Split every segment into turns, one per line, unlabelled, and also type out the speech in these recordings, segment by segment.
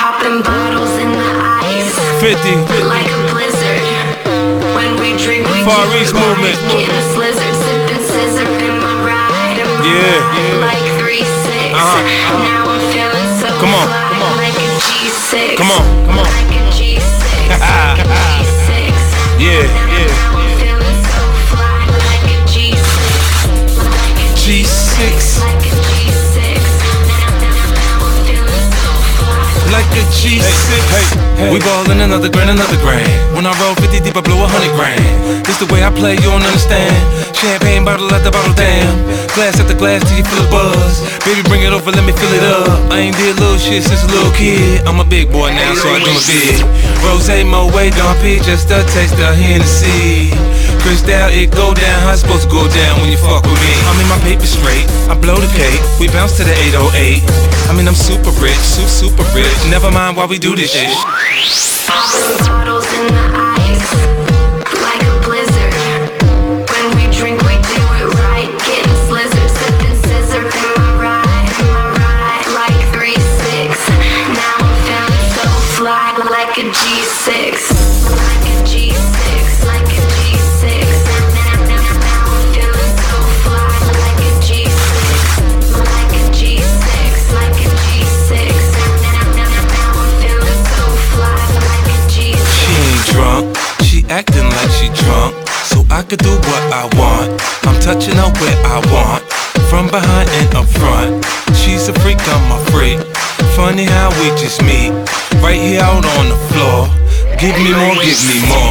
Popping bottles in the ice,
50
like a blizzard. When we drink, we
Far
do
East
it right.
movement.
Getting a slizzard, sipping scissor in my ride.
Yeah.
Like 3-6. Now I'm feeling so
Come on,
fly,
come on.
like a G6.
Come on, come on.
Like a G6. Like a G6.
Yeah, yeah.
Now I'm feeling so fly, like a G6. Like a
G6.
Like a G6. Now I'm feeling so fly.
Like a G6. Hey, we ballin' another grand. When I roll 50 deep, I blow 100 grand. This the way I play, you don't understand. Champagne bottle after bottle, damn. Glass after glass till you feel a buzz. Baby, bring it over, let me fill it up. I ain't did little shit since a little kid. I'm a big boy now, so I do it big. Rose, Moet, Don P, just a taste of Hennessy. Cristal, it go down, how it's supposed to go down when you fuck with me. I'm in my paper straight, I blow the cake. We bounce to the 808. I mean, I'm super rich, super rich. Never mind why we do this shit.
Popping bottles in the ice, like a blizzard. When we drink, we do it right. Getting slizzard, sipping scissor in my ride, like 3-6. Now I'm feeling so fly, like a G6. Like a G6, like a G6. Now I'm feeling so fly, like a G6. Like a G6, like a G6. Now I'm feeling so fly, like a G6.
She ain't drunk, she acting like she drunk, so I could do what I want. I'm touching her where I want, from behind and up front. She's a freak, I'm a freak. Funny how we just meet, right here out on the floor. Give me more, give me more.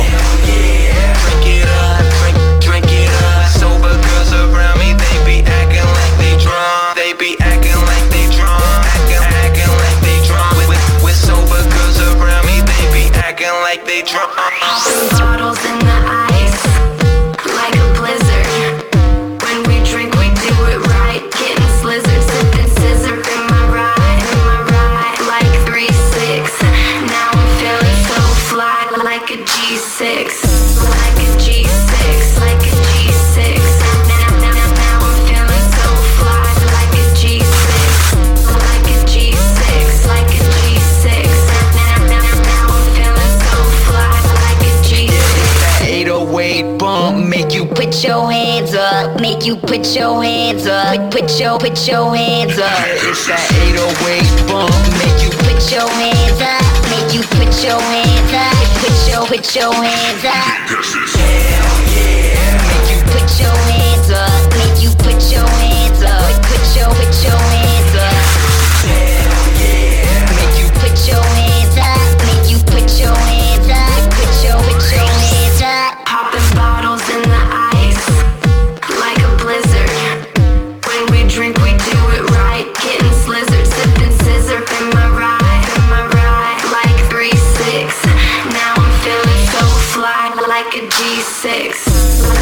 Drink it up. Sober girls around me, they be acting like they drunk. They be acting like they drunk. Acting like they drunk. With sober girls around me, they be acting like they drunk.
Popping bottles in the ice, like a blizzard. When we drink, we do it right. Getting slizzard, sipping scissor in my ride, like 3-6. Now I'm feeling so fly, like a G6. Like a G6, like a G6. Now I'm feeling so fly, like a G6. Like a G6, like a G6. Now I'm feeling so fly, like a G6.
808 bump, make you
Put your hands up, make you put your hands up, put your hands up.
It's that 808 bump, make you
Put your hands up, make you put your hands up, put your hands up.
hell yeah.
Make you put your hands up, make you put your hands up, put your hands up.
Hell yeah.
Make you put your hands up, make you put your hands up, put your hands up.
Popping bottles in the ice, like a blizzard. When we drink, we do it right. Getting slizzard, sipping scissor in my ride, like 3-6. Now I'm feeling so fly, like a G6.